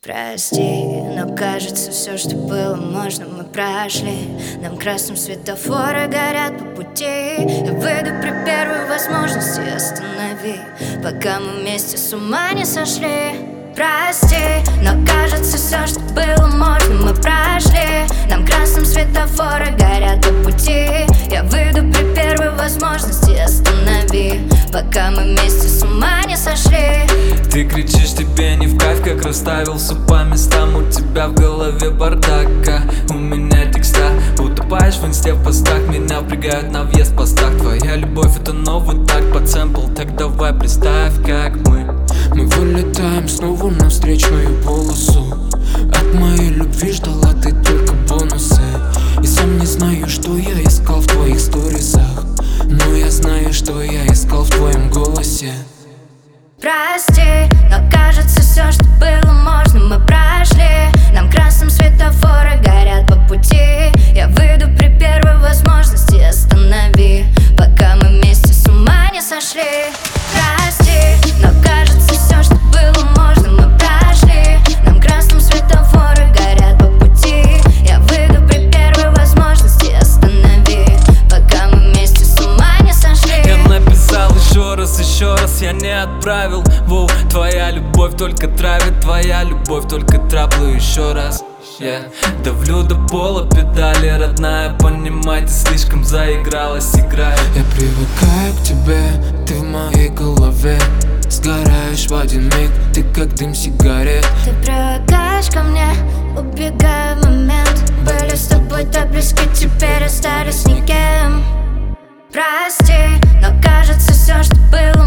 Прости, но кажется, все, что было можно, мы прошли. Нам красным светофоры горят по пути. Я выйду при первой возможности, останови, пока мы вместе с ума не сошли. Прости, но кажется, все, что было можно, мы прошли. Нам красным светофоры горят по пути. Я выйду при первой возможности, останови, пока мы вместе с ума не сошли. Ты кричишь, тебе не в кайф, как расставился по местам. У тебя в голове бардака, у меня текста. Утопаешь в инсте в постах, меня впрягают на въезд в постах. Твоя любовь это новый так под сэмпл, так давай представь, как мы вылетаем снова на встречную полосу. От моей любви ждала ты только бонусы. И сам не знаю, что я искал в твоих сторисах, но я знаю, что я искал в твоем голосе. Прости, но кажется, все, что было можно, мы прошли. Нам красным светофоры горят по пути. Я выйду при первой возможности, останови, пока мы вместе с ума не сошли. Прости, но кажется, все, что было можно, мы прошли. Нам красным светофоры горят по пути. Я выйду при первой возможности, останови, пока мы вместе с ума не сошли. Я написал еще раз, я не отправил. Воу, твоя любовь только травит, твоя любовь только траплю еще раз. Давлю до пола педали, родная, понимай, ты слишком заигралась, играй. Я привыкаю к тебе, ты в моей голове. Сгораешь в один миг, ты как дым сигарет. Ты привыкаешь ко мне, убегая в момент. Были с тобой так близко, теперь остались никем. Прости, но кажется, все, что было